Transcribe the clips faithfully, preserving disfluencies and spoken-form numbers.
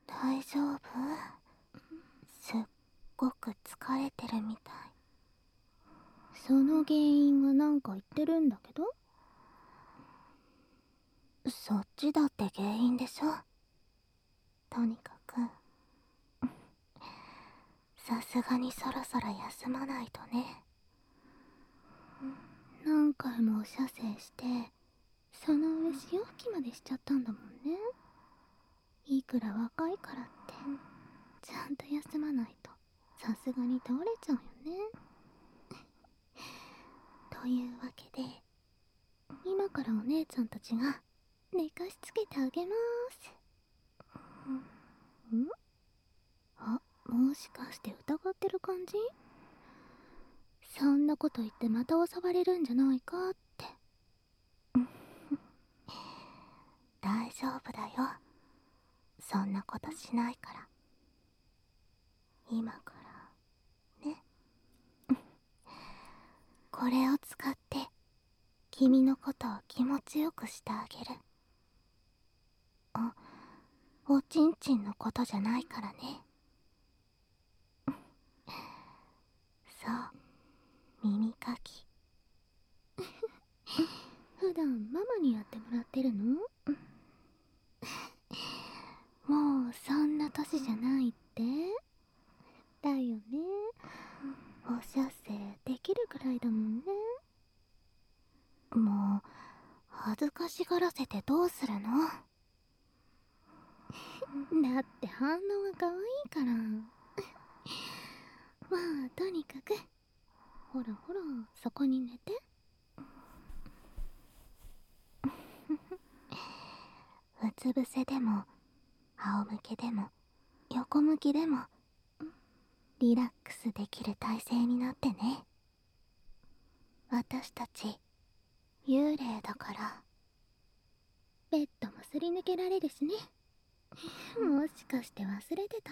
大丈夫？すっごく疲れてるみたい。 その原因がなんか言ってるんだけど。 そっちだって原因でしょ。とにかくさすがにそろそろ休まないとね。 何回もお射精してその上潮吹きまでしちゃったんだもんね。いくら若いからってちゃんと休まないとさすがに倒れちゃうよね。というわけで今からお姉ちゃんたちが寝かしつけてあげまーす。ん？あ、もしかして疑ってる感じ？そんなこと言ってまた襲われるんじゃないかって。 大丈夫だよ。そんなことしないから。今からね。これを使って君のことを気持ちよくしてあげる。あ、おちんちんのことじゃないからね。そう、耳かき。 普段ママにやってもらってるの？もうそんな年じゃないって。だよね。お射精できるくらいだもんね。 もう恥ずかしがらせてどうするの？ だって反応が可愛いから。まあとにかくほらほらそこに寝て。 うつ伏せでも仰向けでも横向きでもリラックスできる体勢になってね。私たち幽霊だから。 ベッドもすり抜けられるしね。もしかして忘れてた？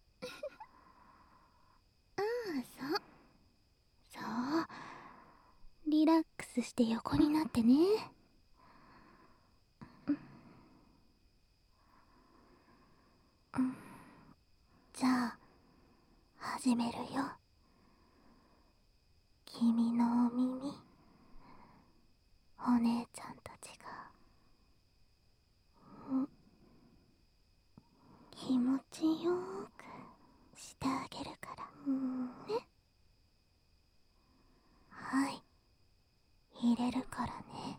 ああ、そう。 そう、リラックスして横になってね。じゃあ始めるよ。君のお耳、お姉ちゃんたちが気持ちよーくしてあげるからね。はい、入れるからね。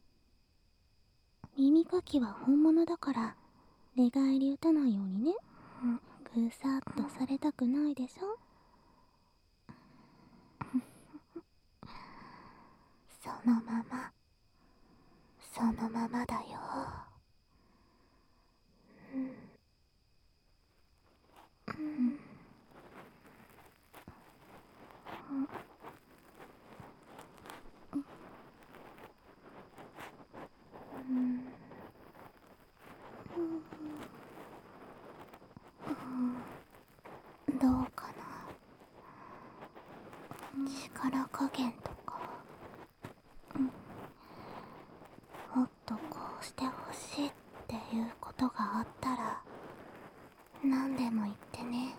耳かきは本物だから寝返り打たないようにね。ぐさっとされたくないでしょ。 そのままそのままだよ。どうかな、力加減とか。もっとこうしてほしいっていうことがあったら何でも言ってね。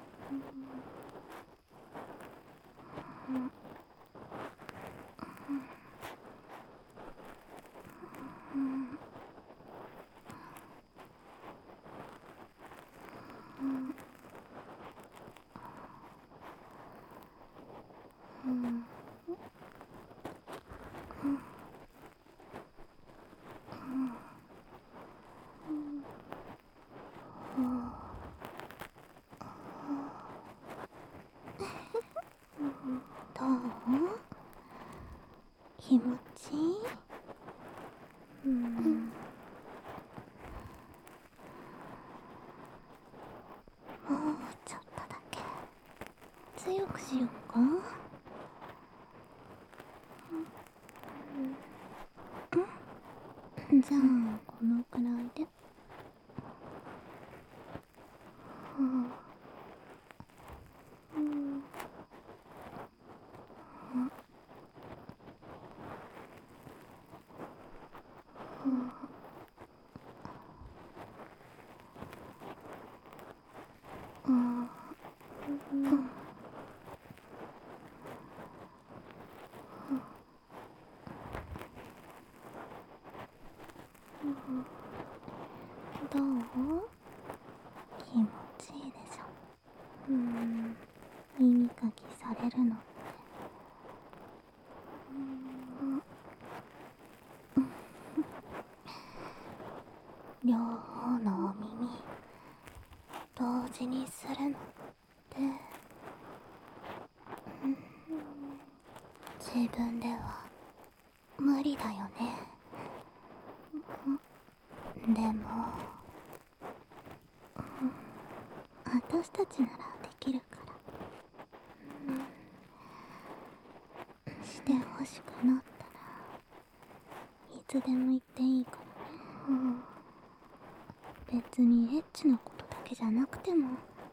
どう？気持ちいい？うん、もうちょっとだけ強くしよっか。じゃあこのくらいで。 うん、うん、どう？気持ちいいでしょ。うん、耳かきされるのって。うん、両方のお耳同時にするのって、うん、自分では無理だよね。でも、私たちならできるから、うん、してほしくなったらいつでも言っていいからね。うん、別にエッチなことだけじゃなくても、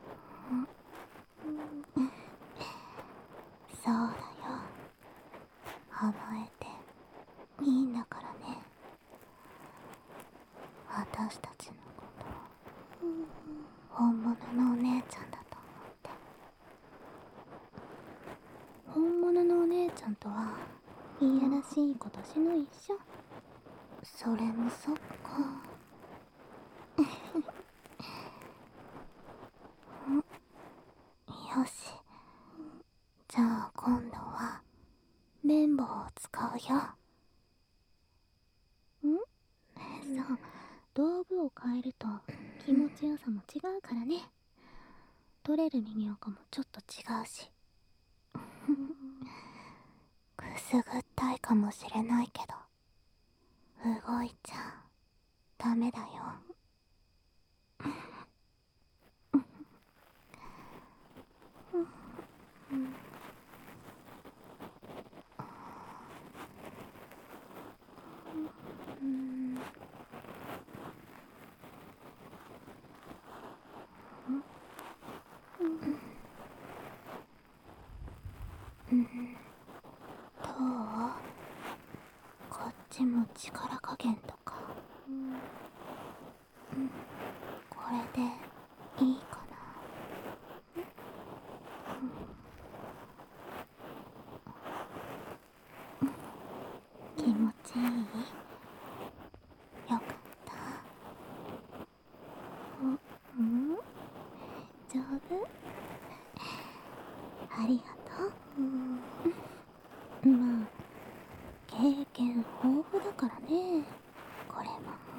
うん、そうだよ、甘えていいんだからね。私たちのこと、うん、本物のお姉ちゃんだと思って。本物のお姉ちゃんとはいやらしいことしないっしょ。それもそっか。よし、じゃあ今度は綿棒を使うよ。ん？そう、道具を変えると気持ちよさも違うからね。取れる耳垢もちょっと違うし。くすぐったいかもしれないけど、動いちゃダメだよ。うん、うん、どう？こっちも力加減とか、うん、これでいいかな。気持ちいい？よかった。うん？上手？ありがとう。まあ、経験豊富だからね、これも。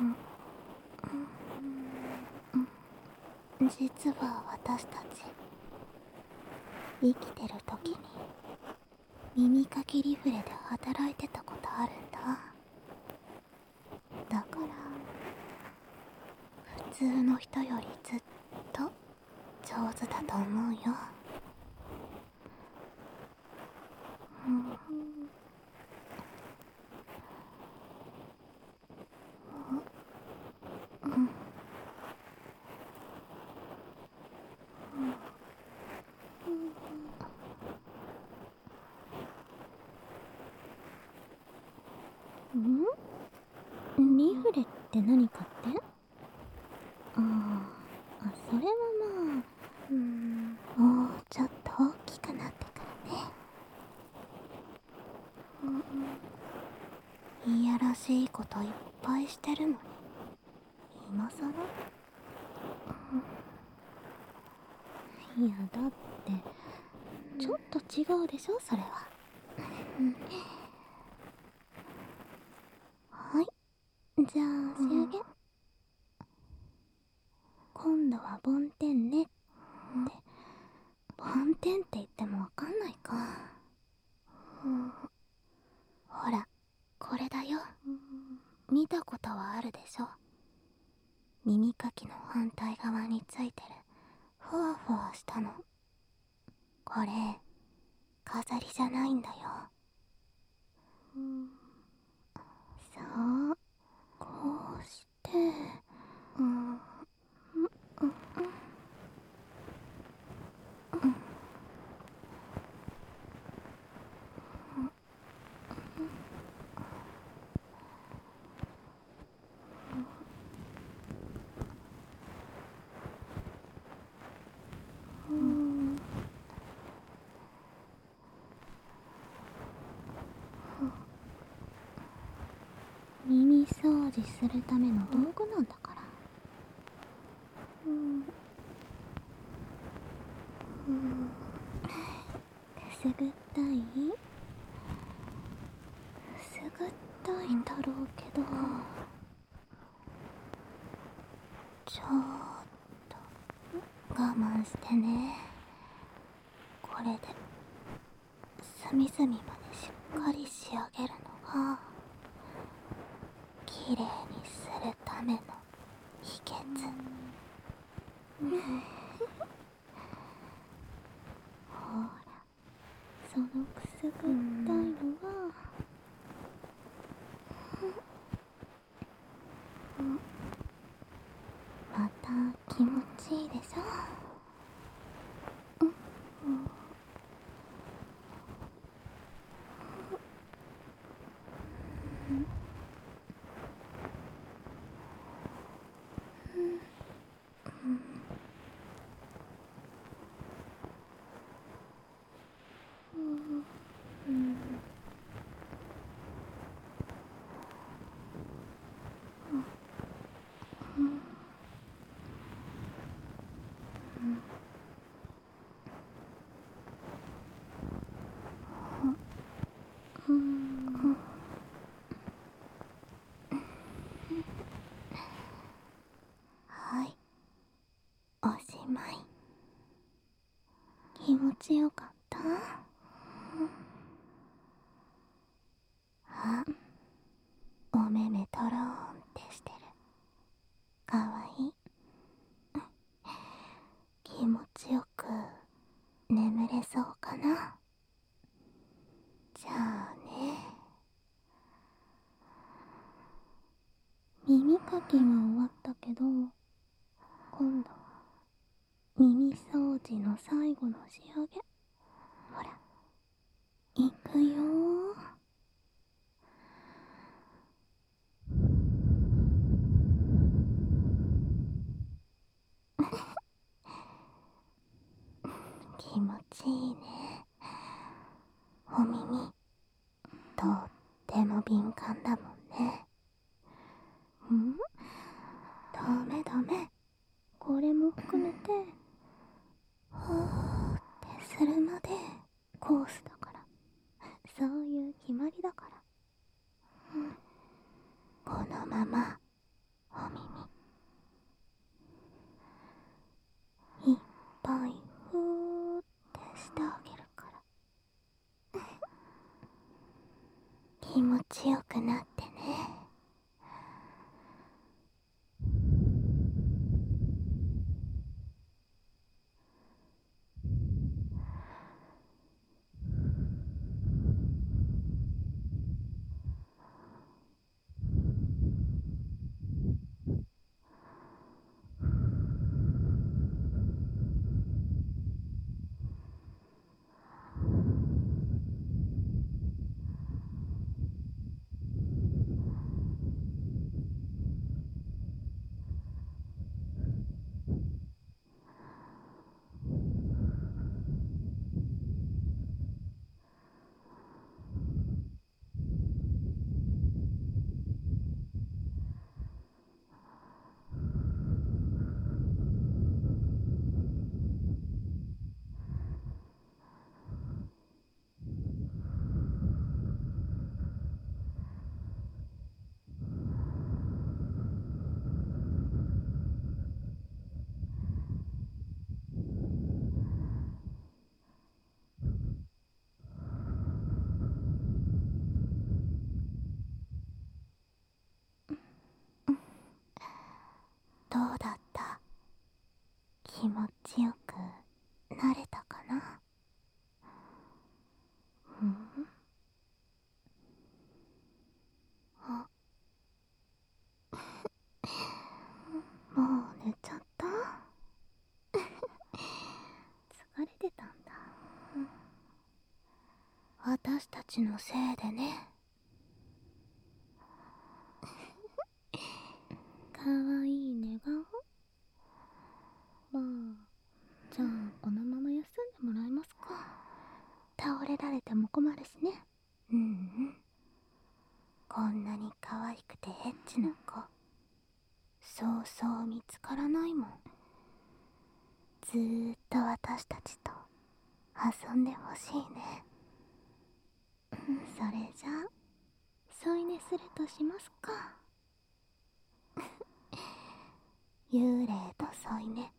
うん、実は私たち、生きてる時に耳かきリフレで働いてたことあるんだ。だから普通の人よりずっと上手だと思うよ。うん、うん、うん、リフレって何かって？ああ、それはまあ、うーん、もうちょっと大きくなってからね。うん、いやらしいこといっぱいしてるのに、今さら？うん、いや、だって、ちょっと違うでしょ、それは。うん、はい、じゃあ仕上げ。今度は梵天ねって。梵天って言ってもわかんないか。うん、ほら、これだよ。見たことはあるでしょ。耳かきの反対側についてるふわふわしたの。これ飾りじゃないんだよ。うん、そう、こうして、うん、うん、うん、うん、 除するための道具なんだから。うん。うん。くすぐったい？くすぐったいんだろうけど、ちょっと我慢してね。これで隅々までしっかり仕上げるのがきれいにするための秘訣。ほら、そのくすぐったいのは、また気持ちいいでしょ。うんうんはい、おしまい。気持ちよかった？あ、お目目とろーんってしてる。かわいい。気持ちよく眠れそうかな。じゃあね。耳かきは終わったけど、今度は耳掃除の最後の仕上げ。ほら、いくよー。気持ちいいね。お耳とっても敏感だもんね。ん？ダメダメ。これも含めてほーってするまでコースだから。そういう決まりだから。このままお耳いっぱいふーってしてあげるから。気持ちよくなってね。どうだった？気持ちよくなれたかな？うん？あ、もう寝ちゃった？疲れてたんだ。私たちのせいでね。かわいい寝顔。まあ、じゃあこのまま休んでもらえますか。倒れられても困るしね。うんうん。こんなに可愛くてエッチな子そうそう見つからないもん。ずーっと私たちと遊んでほしいね。 それじゃあ添い寝するとしますか。 幽霊と添い寝、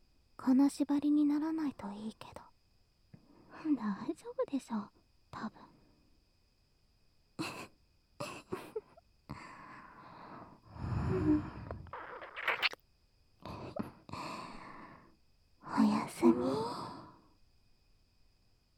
金縛りにならないといいけど。 大丈夫でしょう、多分。